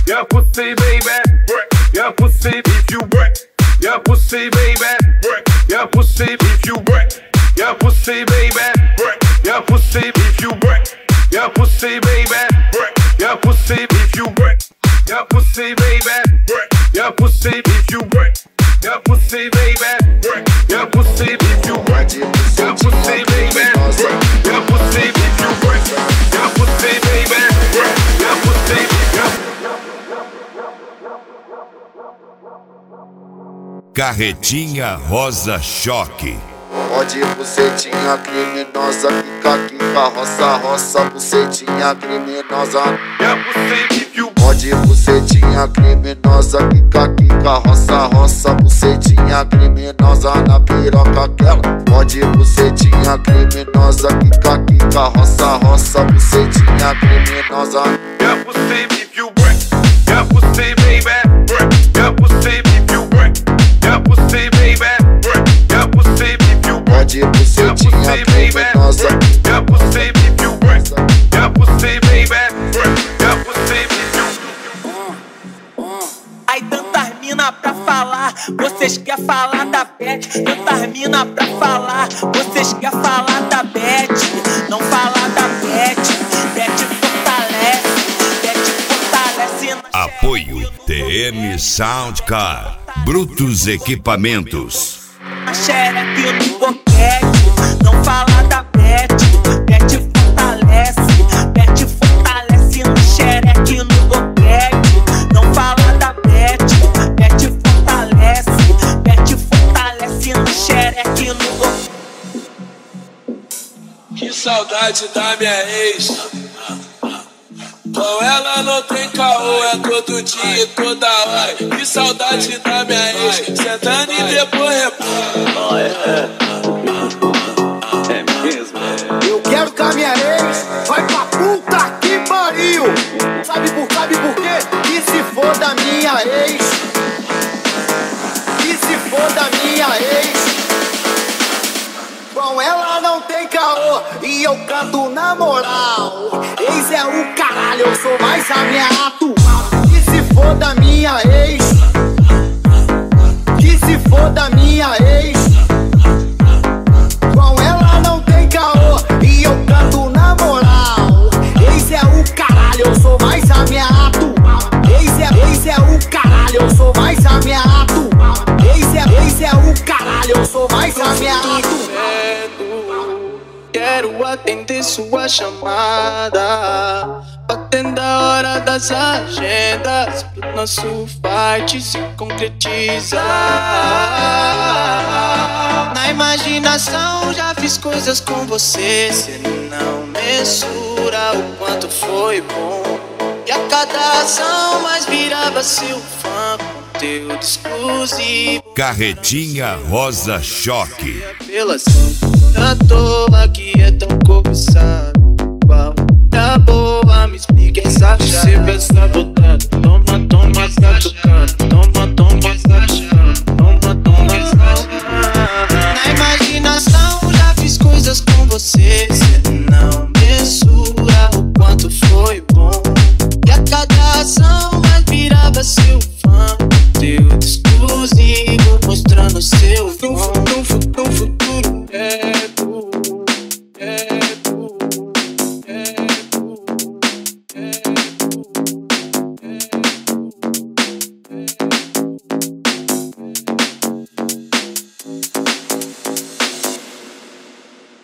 your pussy, baby. Your pussy, if you break. Your pussy, baby. Your pussy, if you break. Your pussy, baby. Your pussy, if you break. Your pussy, baby. Your pussy, if you break. Your pussy, baby. Your pussy, if you break. Your pussy, baby. Your pussy, if you break. Your pussy, baby. Your pussy, if you break. Your pussy, baby. Your pussy, Carretinha Rosa Choque. Pode bucetinha criminosa, quica, roça, bucetinha criminosa. Pode bucetinha criminosa, quica, roça, bucetinha criminosa na piroca aquela. Pode bucetinha criminosa, quica, roça, bucetinha criminosa. Your pussy if you break. Your pussy, baby. Your pussy if you break. Your pussy, baby. Your pussy if you break. Pode bucetinha criminosa. Your pussy if you break. Your pussy, baby. Your pussy if you. Aí tantas mina pra falar, vocês quer falar da Beth. Tantas mina pra falar, vocês quer falar da Beth. Não falar da Beth, Beth fortalece na Apoio TM Soundcar, Brutus Equipamentos. na xereca e no boquete. Não falar da Beth, Beth fortalece na xereca e no boquete. Não falar da Beth fortalece na xereca e no boquete. Que saudade da minha ex. Com ela não tem caô, é todo dia e toda hora. Que saudade da minha ex. Sentando e depois É mesmo? Eu quero que a minha ex vai pra puta que pariu. Sabe por quê? Que se for da minha ex. Que se for da minha ex. Com ela não tem caô e eu canto na moral. Ex é o caralho, eu sou mais a minha atual. Que se for da minha ex. Que se for da minha ex. Com ela não tem caô e eu canto na moral. Ex é o caralho, eu sou mais a minha atual. Ex é o caralho, eu sou mais a minha atual. Ex é o caralho, eu sou mais a minha atual. quero atender sua chamada. Batendo a hora das agendas pro nosso fight se concretizar. Na imaginação já fiz coisas com você. Cê não mensura o quanto foi bom. E a cada ação mais virava seu fã. Conteúdo exclusivo. Carretinha Rosa Choque. Apelação à toa que é tão cobiçado. Qual tá boa, me explica essa chave. Você vai sabotando, toma, toma, satucando. Toma, toma, satucando. Toma, toma, satucando. Na imaginação já fiz coisas com você. Cê não mensura o quanto foi bom. E a cada ação